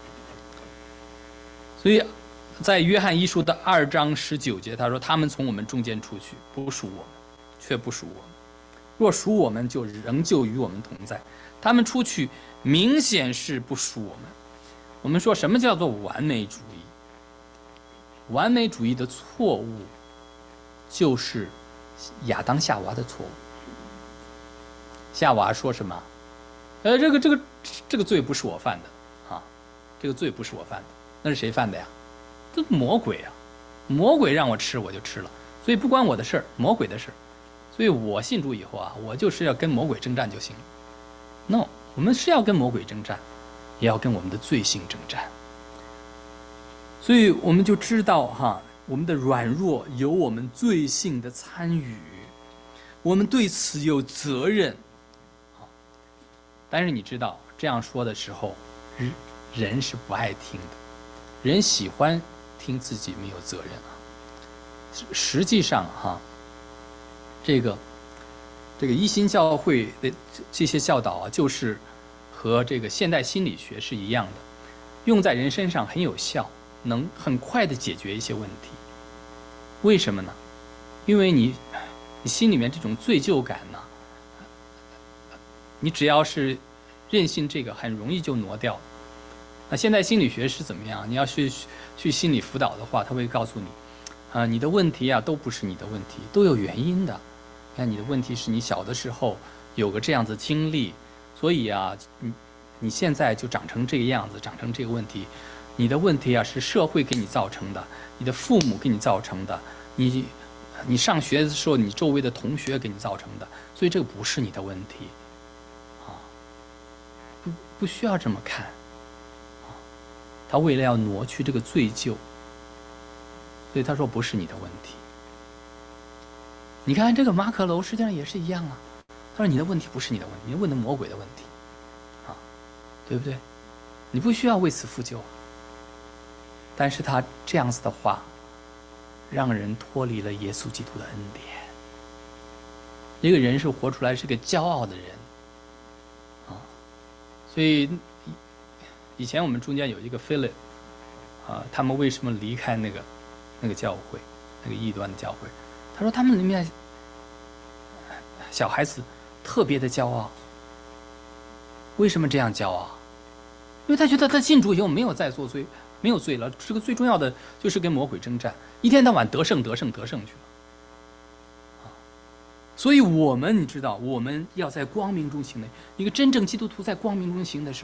Speaker 1: 所以在约翰一书的二章十九节，他说：“他们从我们中间出去，不属我们，却不属我们；若属我们，就仍旧与我们同在。他们出去，明显是不属我们。”我们说什么叫做完美主义？完美主义的错误，就是亚当夏娃的错误。夏娃说什么？呃，这个这个这个罪不是我犯的啊，这个罪不是我犯的，那是谁犯的呀？这魔鬼啊！魔鬼让我吃，我就吃了，所以不关我的事儿，魔鬼的事儿。所以我信主以后啊，我就是要跟魔鬼征战就行了。No， 我们是要跟魔鬼征战，也要跟我们的罪性征战。所以我们就知道哈，我们的软弱有我们罪性的参与，我们对此有责任。但是你知道这样说的时候，人是不爱听的，人喜欢听自己没有责任啊。实际上哈，这个这个一心教会的这些教导啊，就是和这个现代心理学是一样的，用在人身上很有效，能很快的解决一些问题。为什么呢？因为你你心里面这种罪疚感呢，你只要是任性这个，很容易就挪掉。那现在心理学是怎么样？你要去去心理辅导的话，他会告诉你，啊、呃，你的问题啊都不是你的问题，都有原因的。看你的问题是你小的时候有个这样子经历，所以啊，你你现在就长成这个样子，长成这个问题。你的问题啊是社会给你造成的，你的父母给你造成的，你你上学的时候你周围的同学给你造成的，所以这个不是你的问题，啊，不不需要这么看，啊，他为了要挪去这个罪疚，所以他说不是你的问题。你看这个马可楼实际上也是一样啊，他说你的问题不是你的问题，你问的魔鬼的问题，啊，对不对？你不需要为此负疚。但是他这样子的话，让人脱离了耶稣基督的恩典。一个人是活出来是个骄傲的人，啊，所以以前我们中间有一个 Philip， 啊，他们为什么离开那个那个教会，那个异端的教会？他说他们里面小孩子特别的骄傲。为什么这样骄傲？因为他觉得他信主以后没有再做罪。没有罪了，这个最重要的就是跟魔鬼征战，一天到晚得胜得胜得胜去了，啊！所以我们你知道，我们要在光明中行的，一个真正基督徒在光明中行的时候，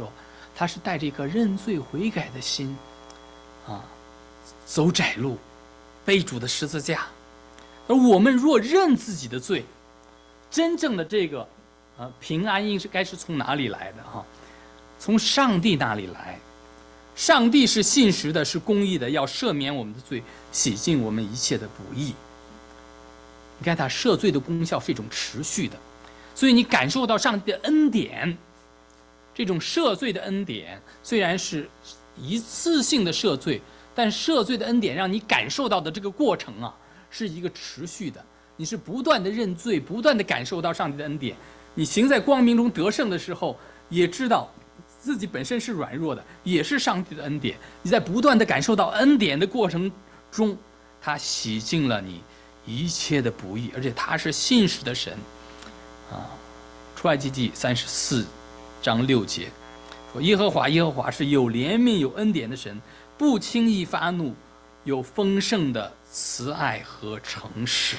Speaker 1: 他是带着一个认罪悔改的心，啊，走窄路，背主的十字架。而我们若认自己的罪，真正的这个，啊，平安应是该是从哪里来的哈？从上帝那里来。上帝是信实的，是公义的，要赦免我们的罪，洗净我们一切的不义。你看，他赦罪的功效是一种持续的，所以你感受到上帝的恩典，这种赦罪的恩典虽然是一次性的赦罪，但赦罪的恩典让你感受到的这个过程啊，是一个持续的。你是不断的认罪，不断的感受到上帝的恩典。你行在光明中得胜的时候，也知道自己本身是软弱的，也是上帝的恩典。你在不断的感受到恩典的过程中，他洗净了你一切的不义，而且他是信实的神啊。出埃及记三十四章六节说：“耶和华，耶和华是有怜悯、有恩典的神，不轻易发怒，有丰盛的慈爱和诚实。”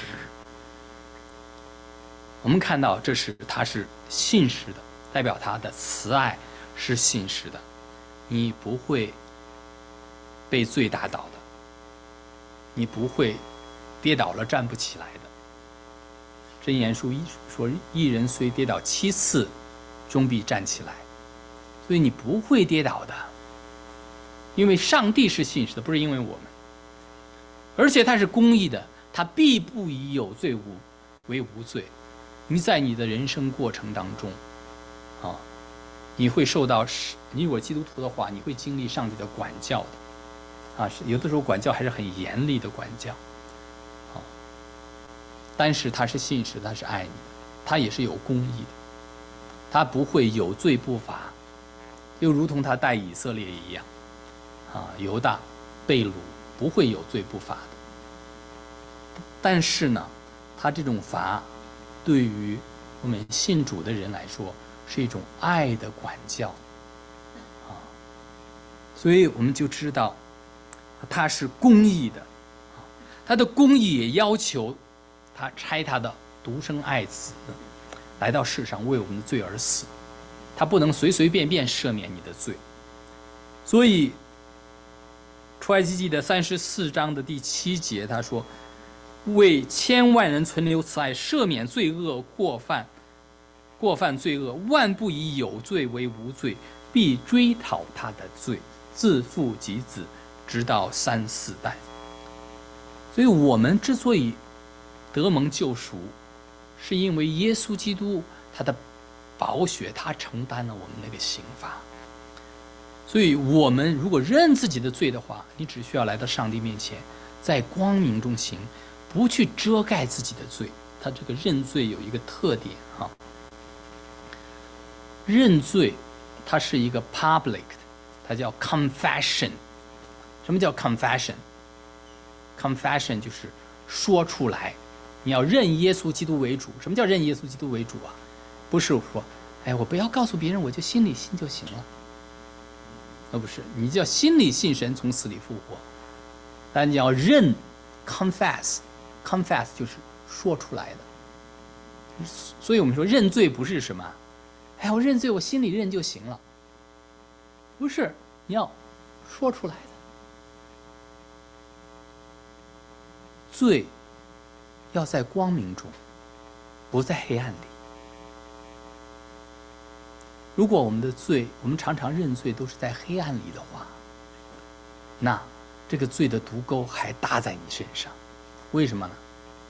Speaker 1: 我们看到，这是他是信实的，代表他的慈爱是信实的，你不会被罪打倒的，你不会跌倒了站不起来的。箴言书说：“一人虽跌倒七次，终必站起来。”所以你不会跌倒的，因为上帝是信实的，不是因为我们。而且他是公义的，他必不以有罪无为无罪。你在你的人生过程当中，啊，你会受到，你如果基督徒的话，你会经历上帝的管教的，啊，有的时候管教还是很严厉的管教，啊，但是他是信实，他是爱你的，他也是有公义的，他不会有罪不罚，又如同他待以色列一样，啊，犹大、被掳不会有罪不罚的，但是呢，他这种罚，对于我们信主的人来说，是一种爱的管教，啊，所以我们就知道，他是公义的，他的公义也要求他差他的独生爱子来到世上为我们的罪而死，他不能随随便便赦免你的罪。所以出埃及记的三十四章的第七节他说：“为千万人存留慈爱，赦免罪恶过犯，过犯罪恶，万不以有罪为无罪，必追讨他的罪，自父及子，直到三四代。”所以我们之所以得蒙救赎，是因为耶稣基督他的宝血，他承担了我们那个刑罚。所以我们如果认自己的罪的话，你只需要来到上帝面前，在光明中行，不去遮盖自己的罪。他这个认罪有一个特点哈，认罪它是一个 public 的，它叫 confession。 什么叫 confession？ confession 就是说出来，你要认耶稣基督为主。什么叫认耶稣基督为主啊？不是说哎，我不要告诉别人，我就心里信就行了，那不是，你叫心里信神从死里复活，但你要认 confess confess 就是说出来的。所以我们说认罪不是什么哎，我认罪我心里认就行了，不是，你要说出来的。罪要在光明中，不在黑暗里。如果我们的罪，我们常常认罪都是在黑暗里的话，那这个罪的毒钩还搭在你身上。为什么呢？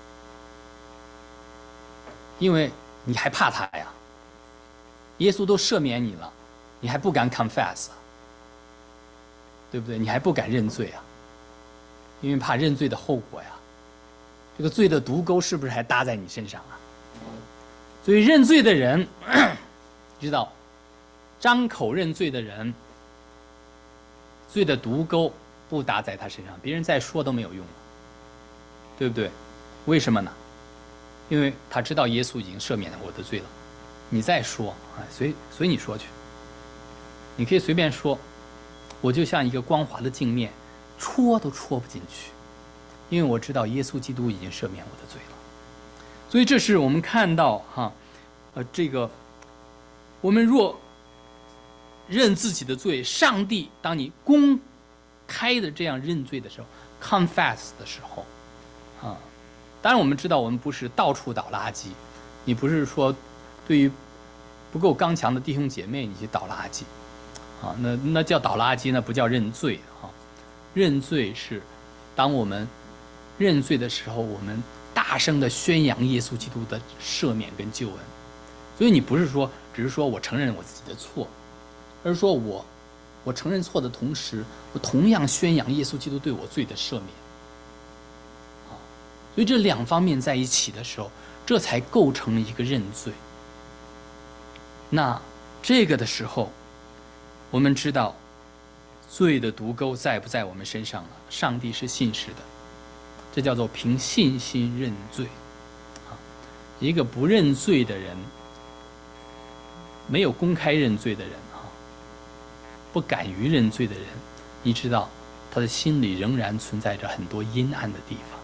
Speaker 1: 因为你还怕他呀，耶稣都赦免你了，你还不敢 confess 啊，对不对？你还不敢认罪啊，因为怕认罪的后果呀。这个罪的毒钩是不是还搭在你身上啊？所以认罪的人知道，张口认罪的人，罪的毒钩不搭在他身上，别人再说都没有用了，对不对？为什么呢？因为他知道耶稣已经赦免了我的罪了，你再说，哎，随随你说去，你可以随便说，我就像一个光滑的镜面，戳都戳不进去，因为我知道耶稣基督已经赦免我的罪了。所以这是我们看到哈，呃，这个我们若认自己的罪，上帝当你公开的这样认罪的时候 ，confess 的时候，啊，当然我们知道我们不是到处倒垃圾，你不是说对于不够刚强的弟兄姐妹你去倒垃圾，啊，那那叫倒垃圾，那不叫认罪啊。认罪是当我们认罪的时候，我们大声的宣扬耶稣基督的赦免跟救恩。所以你不是说只是说我承认我自己的错，而是说我我承认错的同时，我同样宣扬耶稣基督对我罪的赦免。啊，所以这两方面在一起的时候，这才构成了一个认罪。那这个的时候，我们知道罪的毒钩在不在我们身上了？上帝是信实的，这叫做凭信心认罪。啊，一个不认罪的人，没有公开认罪的人啊，不敢于认罪的人，你知道他的心里仍然存在着很多阴暗的地方。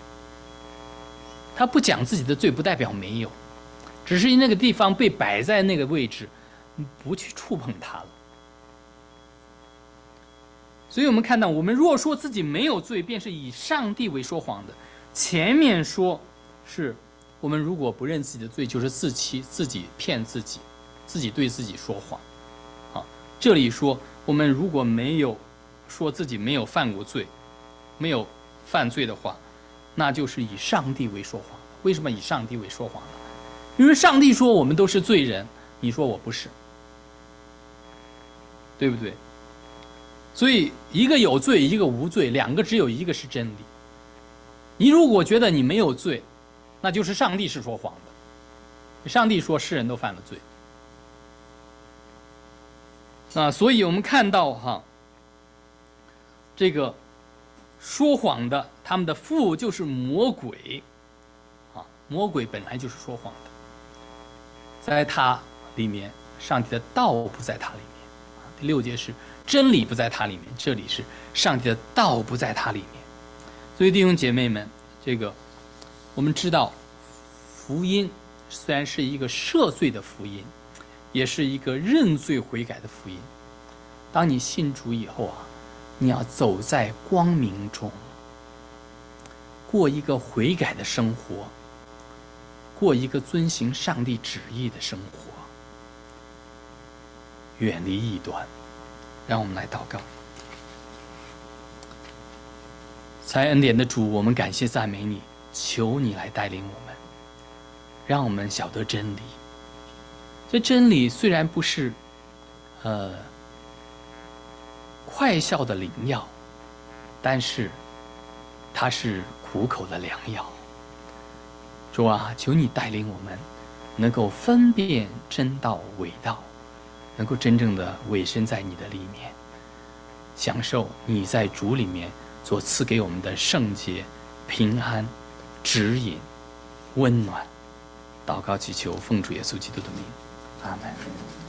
Speaker 1: 他不讲自己的罪，不代表没有，只是那个地方被摆在那个位置，不去触碰它了。所以我们看到，我们若说自己没有罪，便是以上帝为说谎的。前面说是我们如果不认自己的罪，就是自欺，自己骗自己，自己对自己说谎。啊，这里说我们如果没有说自己没有犯过罪，没有犯罪的话，那就是以上帝为说谎。为什么以上帝为说谎呢？因为上帝说我们都是罪人，你说我不是，对不对？所以一个有罪，一个无罪，两个只有一个是真理。你如果觉得你没有罪，那就是上帝是说谎的。上帝说世人都犯了罪。啊，所以我们看到哈，这个说谎的，他们的父就是魔鬼。啊，魔鬼本来就是说谎的，在他里面，上帝的道不在他里面。第六节是真理不在他里面，这里是上帝的道不在他里面。所以弟兄姐妹们，这个我们知道，福音虽然是一个赦罪的福音，也是一个认罪悔改的福音。当你信主以后啊，你要走在光明中，过一个悔改的生活，过一个遵行上帝旨意的生活，远离异端。让我们来祷告。在恩典的主，我们感谢赞美你，求你来带领我们，让我们晓得真理。这真理虽然不是呃快效的灵药，但是它是苦口的良药。主啊，求你带领我们能够分辨真道伪道，能够真正的委身在你的里面，享受你在主里面所赐给我们的圣洁、平安、指引、温暖。祷告祈求，奉主耶稣基督的名，阿门。